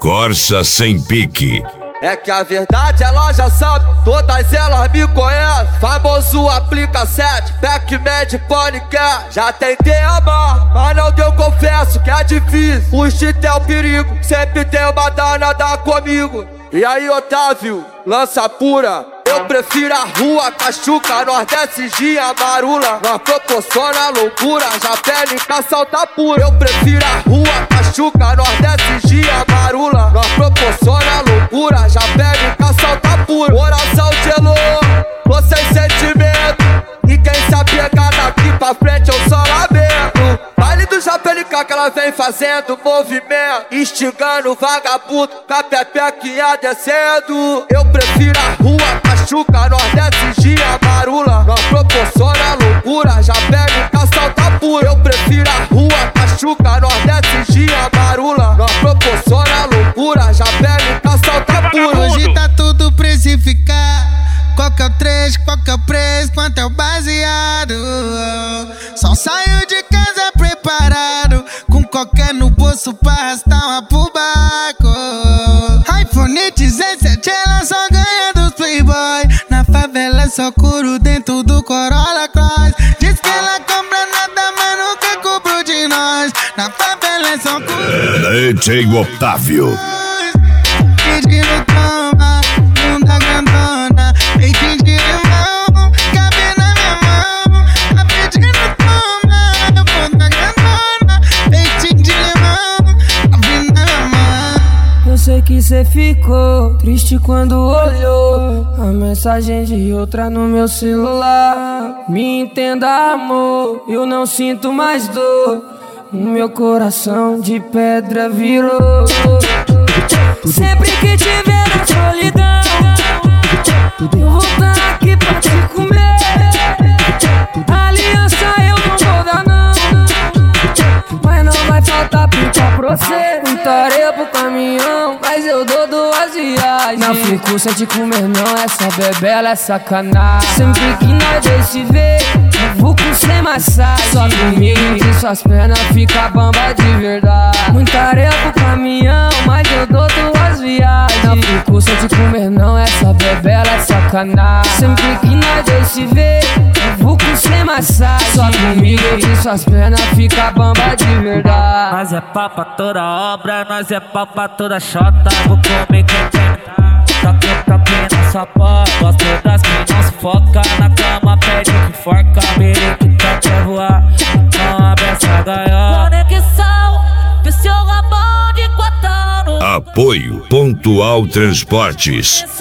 Corsa sem pique. É que a verdade ela já sabe, todas elas me conhecem. Famoso aplica 7, Pac-Man de paniquete. Já tentei amar, mas não deu, confesso que é difícil. O instinto é o perigo, sempre tem uma danada comigo. E aí, Otávio, lança pura. Eu prefiro a rua, Cachuca, Nordeste, Gia, Marula. Nós proporciona loucura, já pele com salta pura. Eu prefiro a rua, Cachuca, Nordeste, Gia, Marula. Nós proporciona loucura, já pele com salta pura. Coração gelou, tô sem sentimento. E quem sabe pegar daqui pra frente eu só lamento. Baile do Japelica que ela vem fazendo movimento, instigando o vagabundo com a pepequinha descendo. Eu prefiro a rua, Cachuca, Nordeste, Gia, Marula. Nós proporciona loucura, já pega com salta pura. Eu prefiro a rua, Cachuca, Nordeste, Gia, Marula. Nós proporciona loucura, já pega com salta pura. Hoje tá tudo precificado. Qual que é o trecho, qual que é o preço, quanto é o baseado? Só saio de casa preparado, com qualquer no bolso pra arrastar uma pro barco. iPhone 17 ela só ganha dos playboy. Na favela é só couro dentro do Corolla Cross. Diz que ela compra nada, mas nunca cobrou de nós. Na favela é só couro. DJ Otávio. Pedindo toma, bunda grandona, peitinho de limão, cabe na minha mão. Tá pedindo toma, bunda grandona, peitinho de limão, cabe na minha mão. Eu sei que cê ficou triste quando olhou a mensagem de outra no meu celular. Me entenda, amor, eu não sinto mais dor. O meu coração de pedra virou. Sempre que te ver na solidão, eu vou estar aqui pra te comer. Aliança eu não vou dar não, mas não vai faltar pica pra você. Muita areia pro caminhão, mas eu dou 2 viagens. Não fico sem te comer não, essa bebela é sacanagem. Sempre que nós dois se vê, eu vou com sem massagem. Só comigo que suas pernas fica bamba de verdade. Muita areia pro caminhão, mas eu dou 2 viagens. Não fico sem te comer não, essa bebela é sacanagem. Sempre que nós dois se vê, eu vou com sem massagem. Só comigo que suas pernas fica bamba de verdade. Nós é pau pra toda obra, nós é pau pra toda chota. Vou comer quem tem. Toque na sua porta. Gosto das que não se foca. Na cama pede que forca. Periquita quer voar, não abre essa gaiola. Conexão, vê seu rabão de 4 anos. Apoio Pontual Transportes.